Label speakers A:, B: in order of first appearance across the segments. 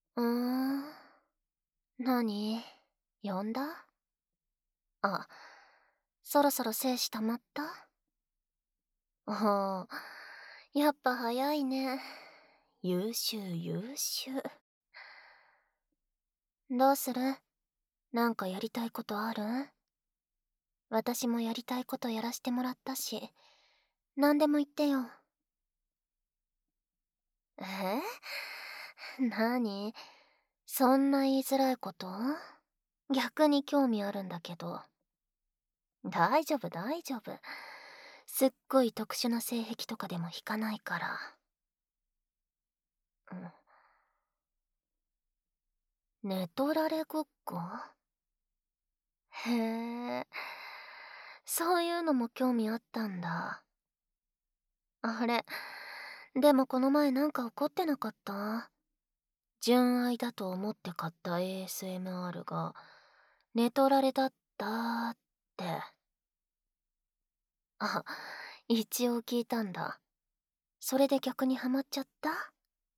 A: うーん。何？呼んだ？あ、そろそろ精子溜まった？おお、やっぱ早いね。優秀優秀。どうする？なんかやりたいことある？私もやりたいことやらしてもらったし、何でも言ってよ。え？何？そんな言いづらいこと？逆に興味あるんだけど。大丈夫大丈夫。すっごい特殊な性癖とかでも引かないから。うん。寝取られごっこ？へえ、そういうのも興味あったんだ。あれ、でもこの前なんか怒ってなかった？純愛だと思って買った ASMR が寝取られだったって。あ、一応聞いたんだ。それで逆にハマっちゃった？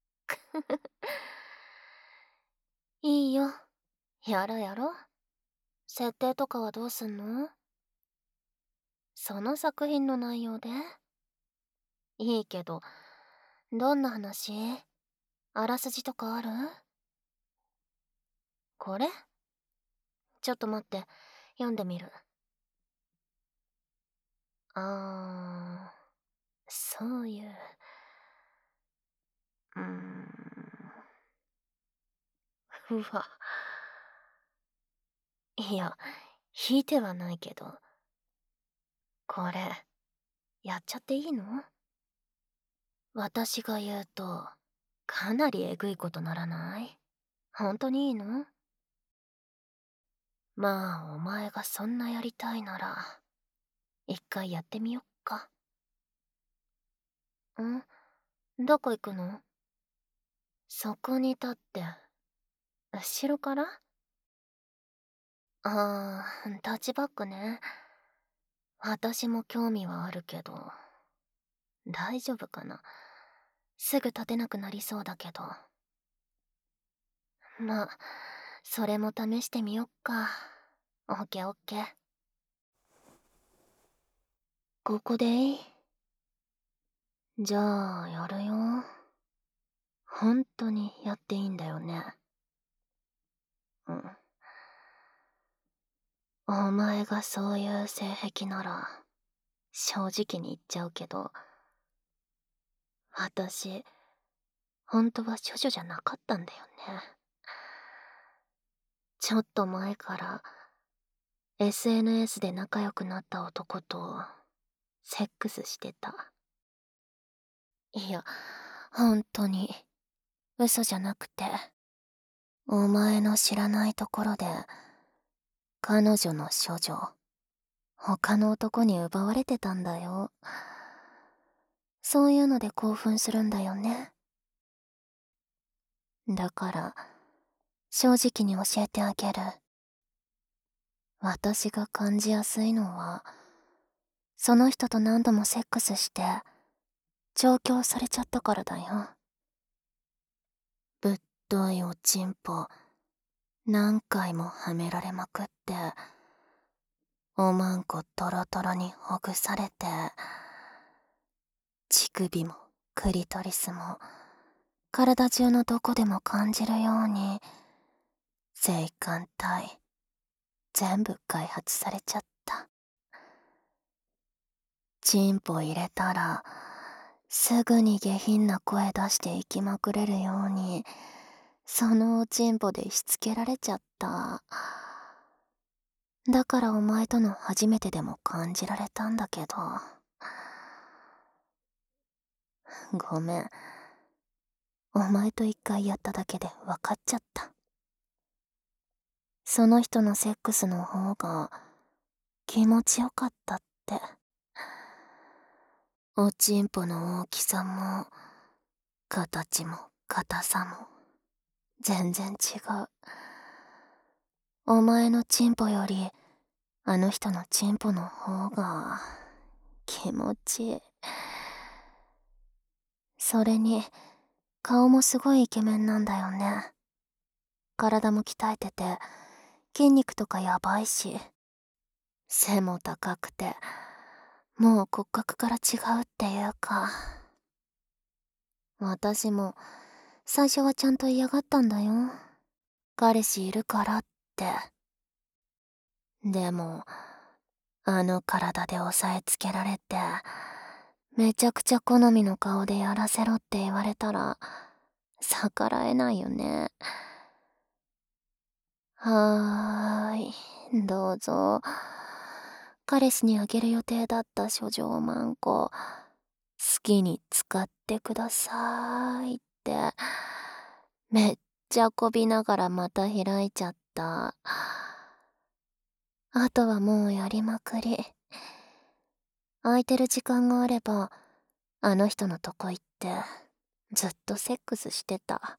A: いいよ。やろやろ。設定とかはどうすんの？その作品の内容で？いいけど、どんな話？あらすじとかある？これ？ちょっと待って、読んでみる。そういう。うーん。うわ。いや、引いてはないけど。これ、やっちゃっていいの？私が言うと、かなりえぐいことならない？本当にいいの？まあ、お前がそんなやりたいなら、一回やってみよっか。どこ行くの？そこに立って、後ろから？タッチバックね。私も興味はあるけど、大丈夫かな？すぐ立てなくなりそうだけど。まあ、それも試してみよっか。オッケーオッケー。ここでいい？じゃあ、やるよ。本当にやっていいんだよね。うん。お前がそういう性癖なら、正直に言っちゃうけど、私、本当は処女じゃなかったんだよね。ちょっと前から、SNS で仲良くなった男と、セックスしてた。いや、本当に、嘘じゃなくて、お前の知らないところで、彼女の処女、他の男に奪われてたんだよ。そういうので興奮するんだよね。だから、正直に教えてあげる。私が感じやすいのは、その人と何度もセックスして、調教されちゃったからだよ。ぶっといおちんぽ、何回もはめられまくって、おまんこトロトロにほぐされて、乳首もクリトリスも、体中のどこでも感じるように、性感帯、全部開発されちゃった。チンポ入れたら、すぐに下品な声出して息まくれるように、そのおちんぽでしつけられちゃった。だからお前との初めてでも感じられたんだけど。ごめん。お前と一回やっただけで分かっちゃった。その人のセックスの方が気持ちよかったって。おちんぽの大きさも、形も硬さも、全然違う。お前のチンポより、あの人のチンポの方が、気持ちいい。それに、顔もすごいイケメンなんだよね。 体も鍛えてて、筋肉とかやばいし、背も高くて、もう骨格から違うっていうか。私も最初はちゃんと嫌がったんだよ。彼氏いるからって。でも、あの体で押さえつけられて、めちゃくちゃ好みの顔でやらせろって言われたら、逆らえないよね。はーい、どうぞ。彼氏にあげる予定だった処女マンコ、好きに使ってくださいって、めっちゃこびながらまた開いちゃった。あとはもうやりまくり。空いてる時間があれば、あの人のとこ行って、ずっとセックスしてた。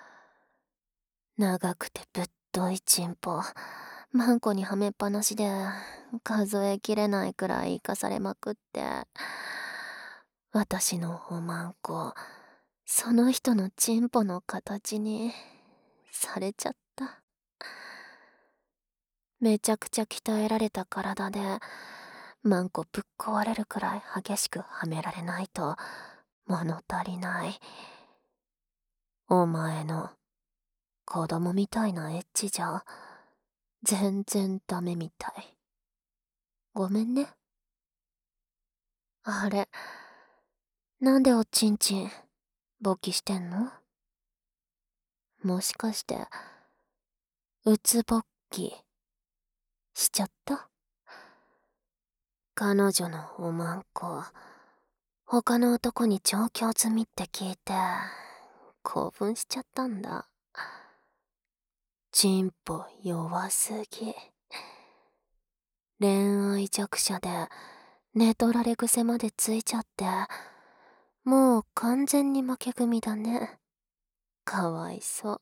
A: 長くてぶっといチンポ、マンコにはめっぱなしで、数えきれないくらい生かされまくって、私のおまんこ、その人のチンポの形に、されちゃった。めちゃくちゃ鍛えられた体で、マンコぶっ壊れるくらい激しくはめられないと、物足りない。お前の、子供みたいなエッチじゃ、全然ダメみたい。ごめんね。あれ、なんでおちんちん、勃起してんの？もしかして、うつ勃起、しちゃった？彼女のおまんこ、他の男に調教済みって聞いて、興奮しちゃったんだ。チンポ弱すぎ。恋愛弱者で、寝取られ癖までついちゃって、もう完全に負け組だね。かわいそう。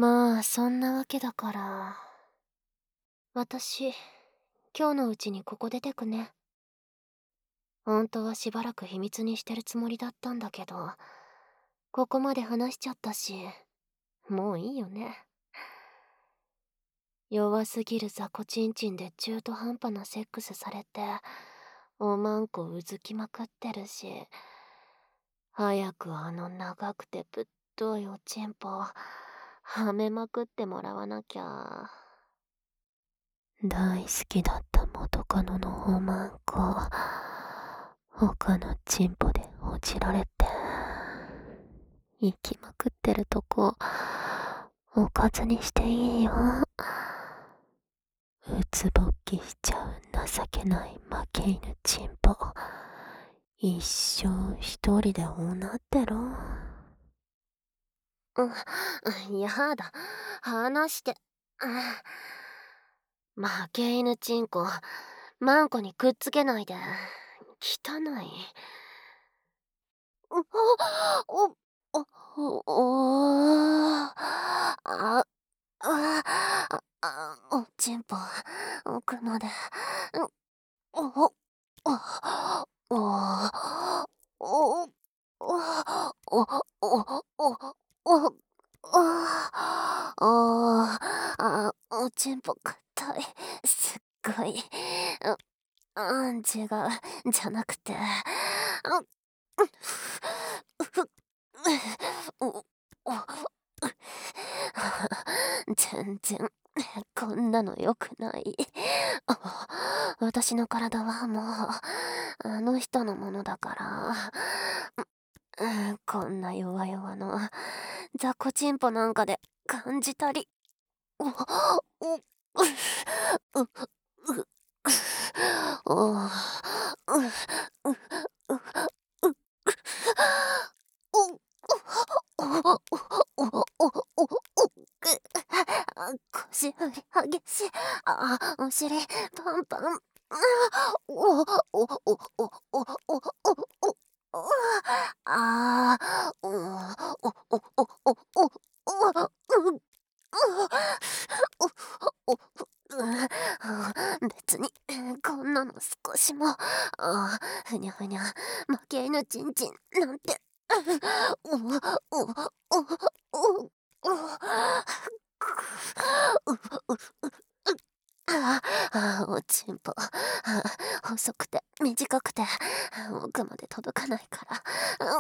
A: まあ、そんなわけだから。私、今日のうちにここ出てくね。本当はしばらく秘密にしてるつもりだったんだけど、ここまで話しちゃったし、もういいよね。弱すぎる雑魚ちんちんで中途半端なセックスされて、おまんこうずきまくってるし、早くあの長くてぶっといおちんぽ、はめまくってもらわなきゃ。大好きだった元カノのおまんこ、他のチンポで落ちられて、行きまくってるとこ、おかずにしていいよ。うつぼっきしちゃう情けない負け犬チンポ、一生一人でおなってろ。やだ、話して。負け犬チンコ、マンコにくっつけないで。汚い。お、お、お、あ、おちんぽ、奥まで。お、お、お、お、お、お、お、おちんぽ硬い。すっごい。違う。じゃなくて。全然、こんなの良くない。私の体はもう、あの人のものだから。こんな弱々の、雑魚チンポなんかで感じたり。お、お、う、う、う、お、う、う、腰振り激しい。お尻パンパン。おおおおおおおおああおおおおおお別にこんなの少しもふにゃふにゃ負け犬ちんちんなんておおおおお短くて奥まで届かないから、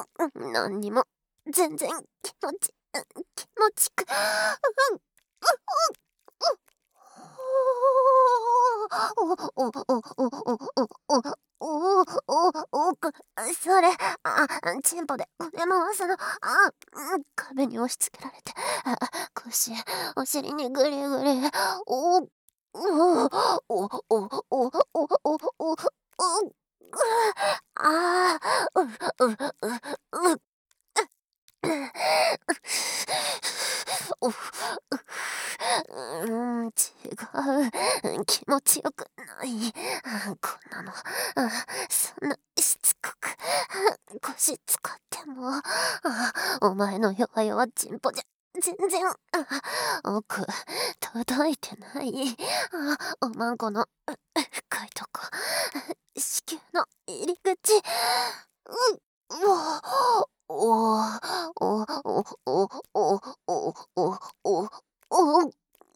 A: 何にも全然気持ちく、おおおおおおおおく、それ、チンポで骨回すの、壁に押し付けられて、腰、お尻にぐりぐり、おおおおおおおおおああ、う、違う。気持ちよくない。こんなの。そんなしつこく腰使っても、お前の弱々チンポじゃ全然奥届いてない。おまんこの深いとこ、子宮の入り口。おおおおおおおおおお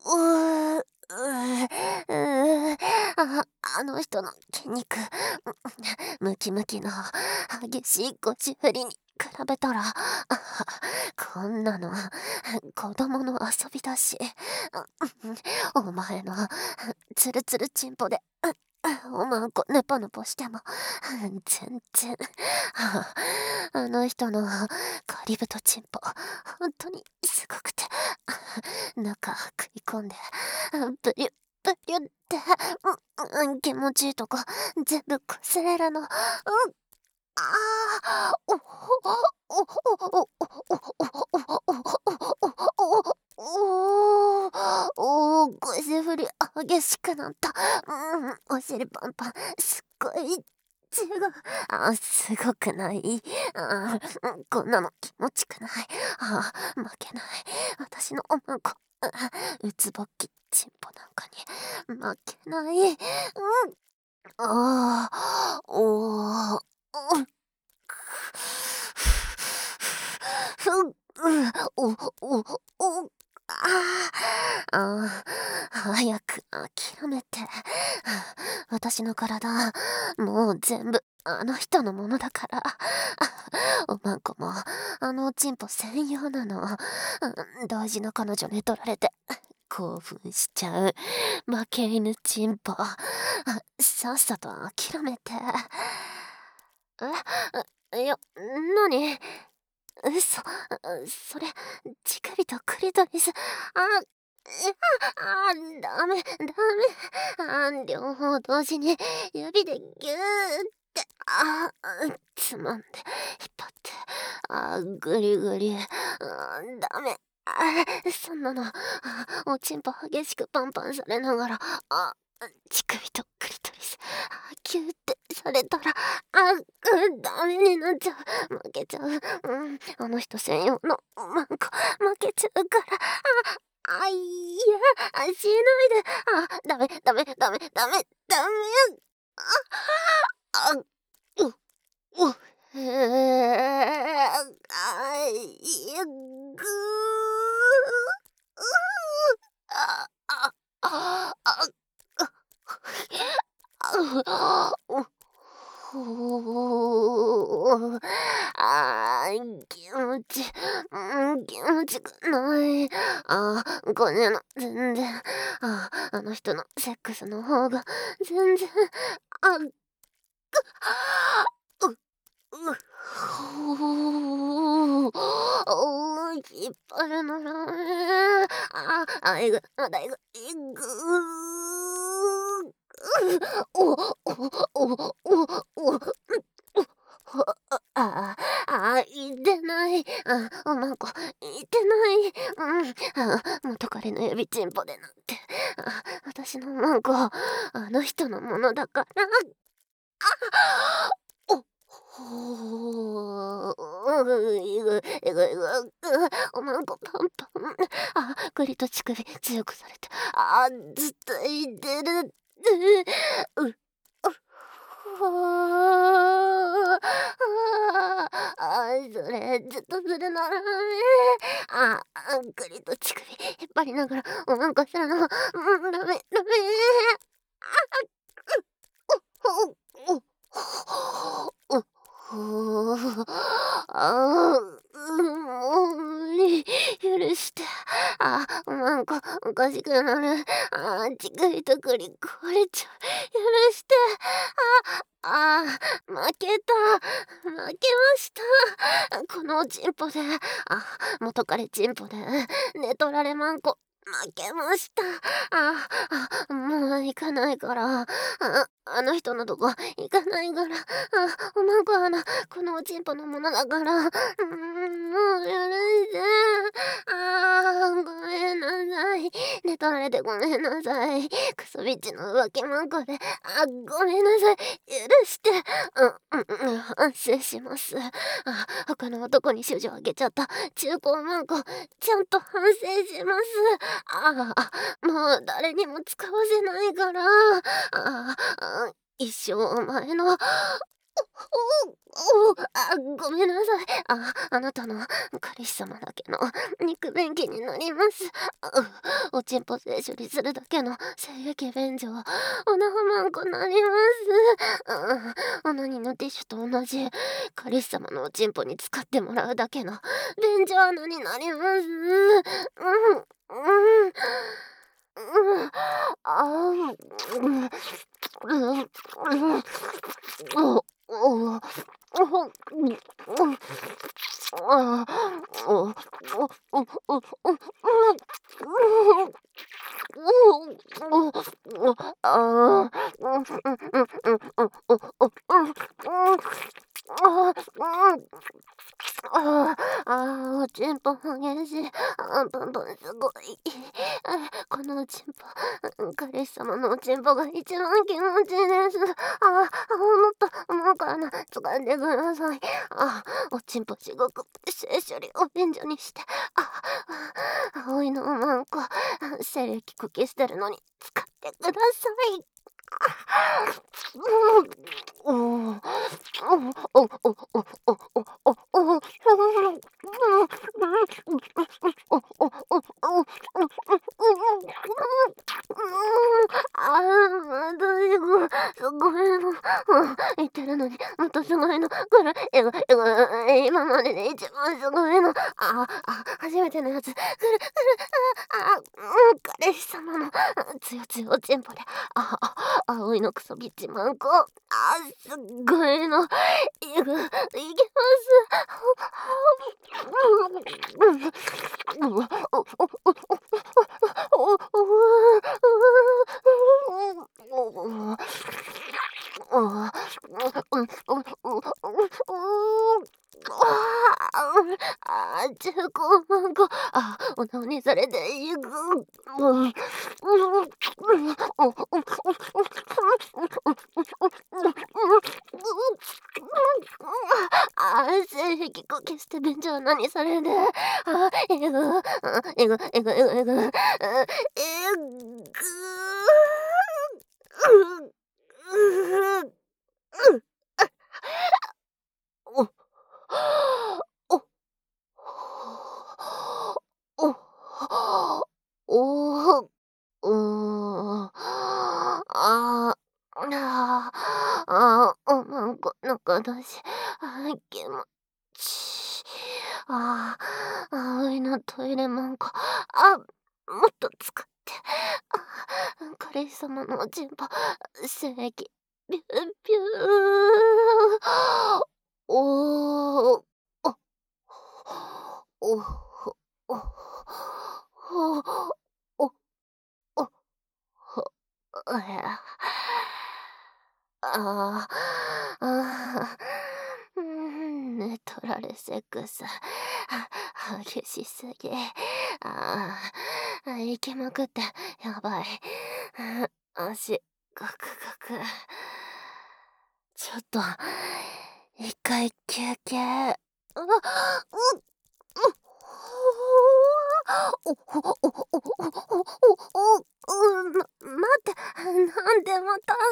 A: あの人の筋肉、ムキムキの激しい腰振りに比べたら、こんなの子供の遊びだし、お前のツルツルチンポでおまんこネポネポしても全然、あの人のカリブトチンポ本当にすごくて、中食い込んでブリュブリュって、気持ちいいとこ全部擦れるの。おおおおおお腰振り激しくなった。お尻パンパンすっごい違う。すごくない。こんなの気持ちくない。負けない。私のおまんこ。うつぼっきちんぽなんかに負けない。おおおおお早く諦めて。私の体、もう全部あの人のものだから。おまんこも、あのおちんぽ専用なの。大事な彼女に取られて、興奮しちゃう。負け犬ちんぽ。さっさと諦めて。なに嘘。それ、乳首とクリトリス。ダメ、ダメ。両方同時に指でギューって、つまんで、引っ張って、ぐりぐり。ダメ。そんなの、おちんぽ激しくパンパンされながら、乳首とクリトリス、キューってされたら、ダメになっちゃう。負けちゃう。あの人専用のマンコ、負けちゃうから。いや、しないで。ダメ、ダメ、ダメ、ダメ、ダメ。あ、う、う、いや、ぐあ、あ、あ、あ、気持ち、気持ちくない。これの、全然、あの人のセックスの方が、全然、あ、う、引っ張るのな。えぐ、えぐ、えぐ。お、お、お、お、お、いてない。おまんこ、いてない。元彼の指チンポでなんて。私のおまんこ、あの人のものだから。おほー、おまんこパンパン。栗と乳首強くされて。ずっといてる。う、それ、ずっとするならね。栗と乳首引っ張りながらおまんこするの。ダメ、ダメ。お、お、お、 うふう、あもう、許して。なんかおかしくなる。近いとこに壊れちゃう。許して。負けた。負けました。このチンポで、元彼チンポで、寝取られまんこ。負けました。もう行かないから。あの人のとこ行かないから。マンコはこのおちんぽのものだから。もう許して。ごめんなさい。寝取られてごめんなさい。クソビッチの浮気マンコで。ごめんなさい。許して。反省します。他の男に主女あげちゃった中高マンコ、ちゃんと反省します。もう誰にも使わせないから。一生お前の、ごめんなさい。あなたの彼氏様だけの肉便器になります。おちんぽ性処理するだけの精液便所、おなほまんこなります。オナニーのティッシュと同じ彼氏様のおちんぽに使ってもらうだけの便所穴になります。おちんぽ激しい。ブンブンすごい。このおちんぽ、彼氏様のおちんぽが一番気持ちいいです。もっと、もうからな、使ってください。おちんぽ地獄、性処理を便所にして。葵のマンコ、精液こき捨てるのに使ってください。ごめん。言ってるのに、もっとすごいの。これ、今までで一番すごいの。初めてのやつ。彼氏様の、つよつよおちんぽで。葵のクソビッチマンコ。すっごいの。いけます。中高マンコ、おなおにされていく。性癖こき捨て便所は何される。えぐ。お、お、お、お、なんかだし、気持ちいい。葵のトイレマンコ、もっと使って。彼氏様のおちんぽ、精液、ビュービュー。おー、お、お、お、お、お、あ寝取られセックス。激しすぎ。行きまくって、やばい。足、ガクガク。ちょっと、一回休憩。待って、なんでまた、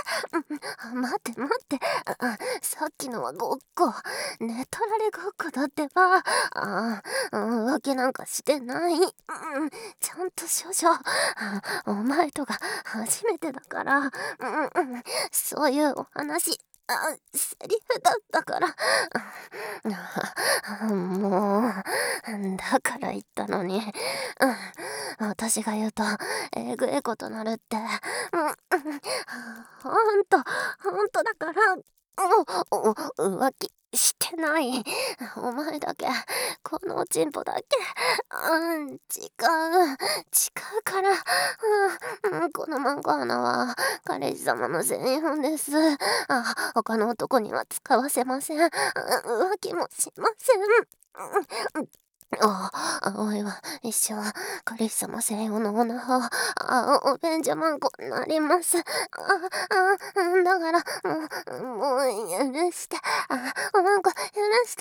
A: 待って、さっきのはごっこ、寝取られごっこだっては、浮気なんかしてない。ちゃんと処女。お前とが初めてだから、そういうお話、セリフだったから。もう、だから言ったのに、私が言うと、えぐいことなるって。ほんとだから、浮気してない。お前だけ、このおちんぽだけ、違うから、このマンゴー穴は、彼氏様の専用です。他の男には使わせません。浮気もしません。葵は一生彼氏様専用のオナハをお便所マンコになります。だから、もう許して、マンコ許して、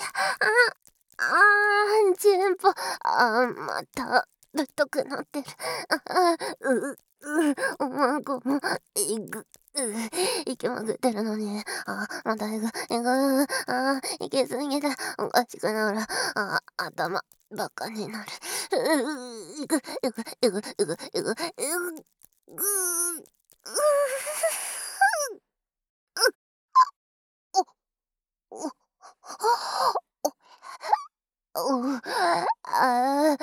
A: チンポ、また、ぶっとくなってる。マンコも、息まぐってるのに、また行き過ぎて、おかしくなる。頭、バカになる。いく、いく、いく、いく、いく、いく、ぐお、お、お、あ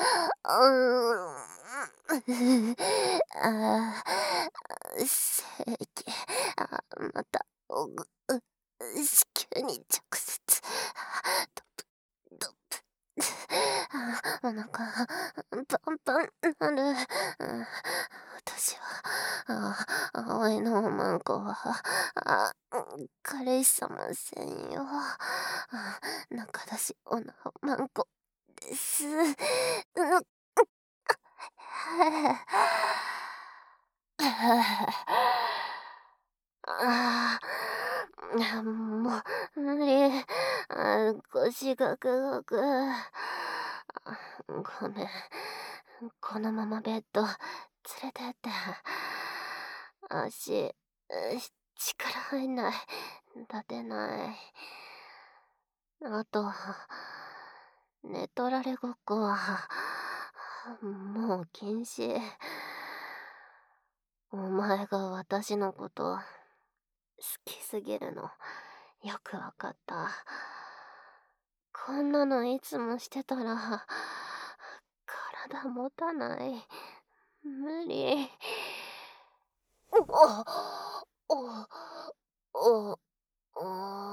A: 正規、また、子宮に直接、ドブ、ドブ、お腹、パンパンなる。私は、葵のマンコは、彼氏様専用、中出し女マンコです。もう、無理。腰がグーグー。ごめん。このままベッド、連れてって。足、力入んない。立てない。あと、寝取られごっこは、もう禁止。お前が私のこと好きすぎるのよくわかった。こんなのいつもしてたら体持たない。無理。おおおおお